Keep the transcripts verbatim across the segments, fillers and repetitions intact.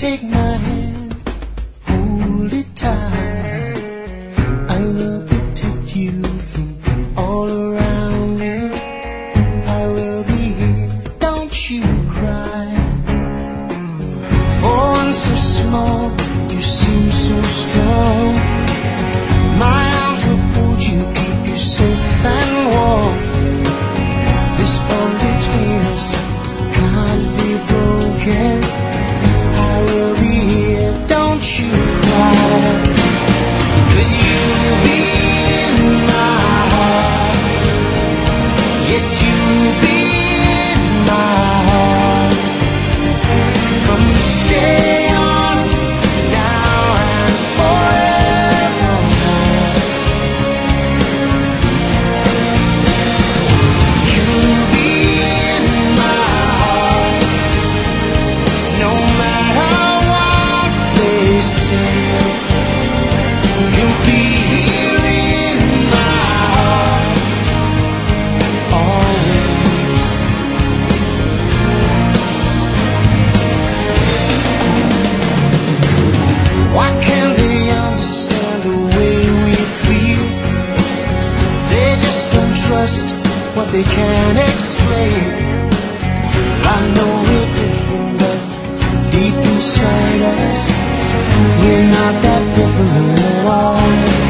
take my hand, hold it tight. I will protect you from all around you. I will be here, don't you cry. For one so small, you seem so strong. My arms will hold you, keep you safe and warm. This bond between us can't be broken. I will be here, don't you cry. 'Cause you will be in my heart. Yes, you will be in my heart. From this day on, now and forevermore. You will be in my heart. No matter what they say, you'll be here in my heart, always. Why can't they understand the way we feel? They just don't trust what they can't explain. I know we're different, but deep inside us, we're not that different at all.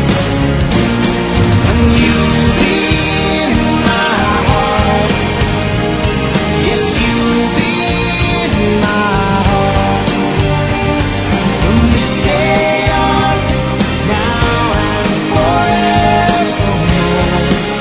And you'll be in my heart. Yes, you'll be in my heart. From this day on, now and forevermore.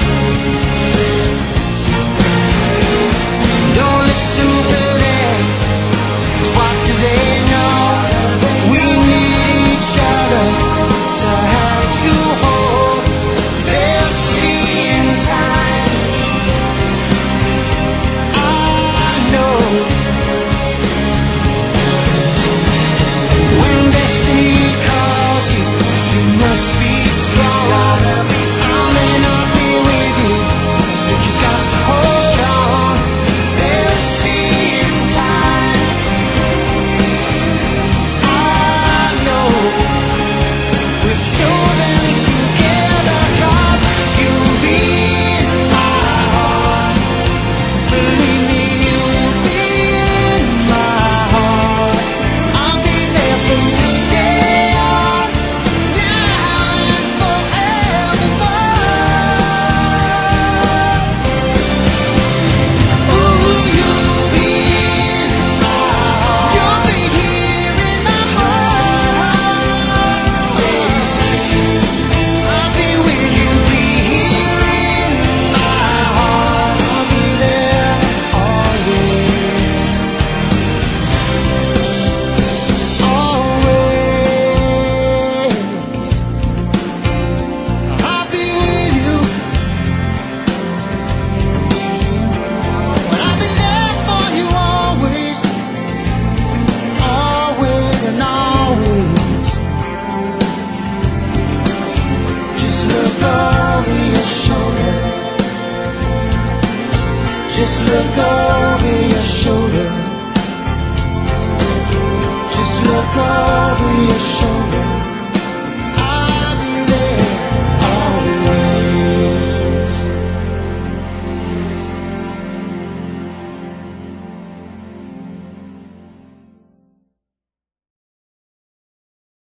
Don't listen to them, 'cause what do they know? We need each other to have to hold. They'll see in time, I know. When destiny calls you, you must be strong. I may not be with you, but you got to hold on. They'll see in time, I know. We'll show them together, 'cause you'll be in my heart. Believe me, you'll be in my heart. I'll be there from this day on, now and forevermore. Ooh, you'll be in my heart. You'll be here in my heart. Always. I'll be with you, be here in my heart. I'll be there always. Always. I'll be with you. But I'll be there for you always. Always and always. Just look over your shoulder. Just look over